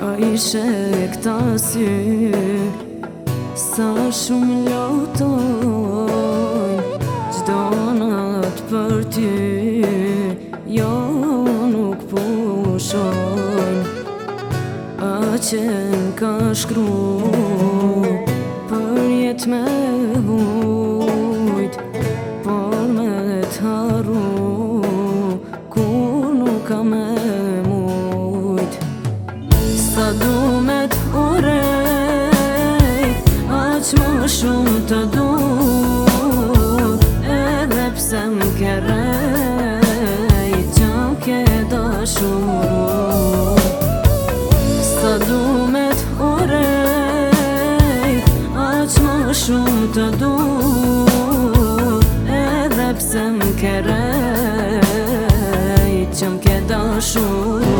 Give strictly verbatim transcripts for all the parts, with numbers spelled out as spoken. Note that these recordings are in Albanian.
A ishe këta sy sa shumë lotojnë gjdo nat për ty, jo nuk pushojnë. A qenë ka shkru për jet me vujt, por me t'harru kur nuk ka me mujt. Sa du me t'urejt, aq më shumë të du, edhe pse m'ke rejt që m'ke dashuru. Sa du me t'urejt, aq më shumë të du, edhe pse m'ke rejt që m'ke dashuru.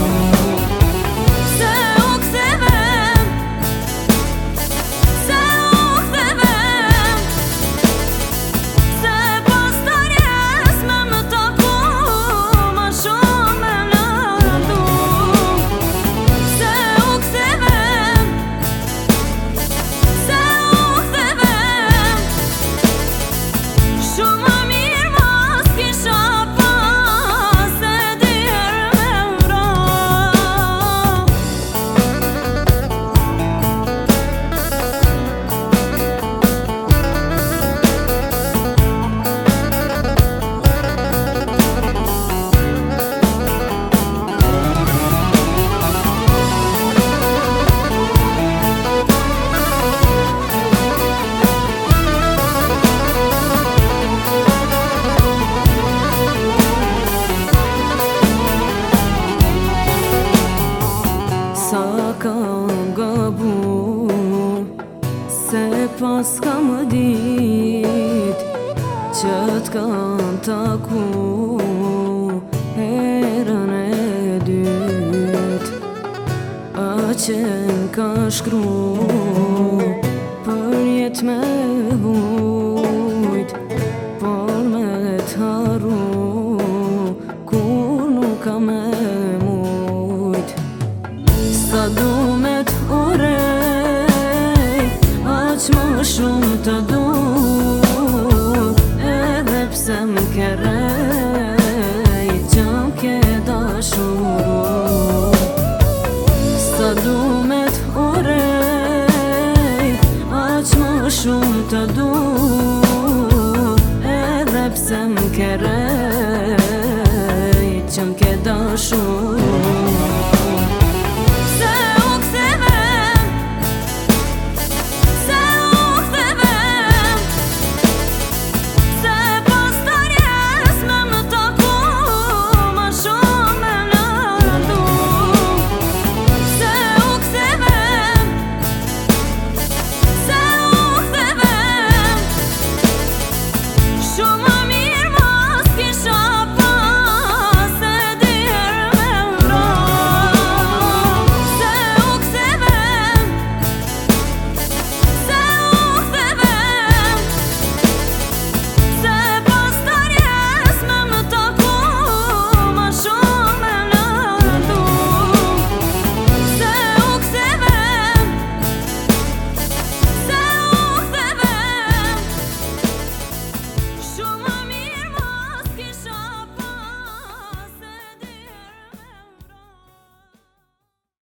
Se pas kam dit që t'kam taku herën e dyt. A qenë ka shkru për jet me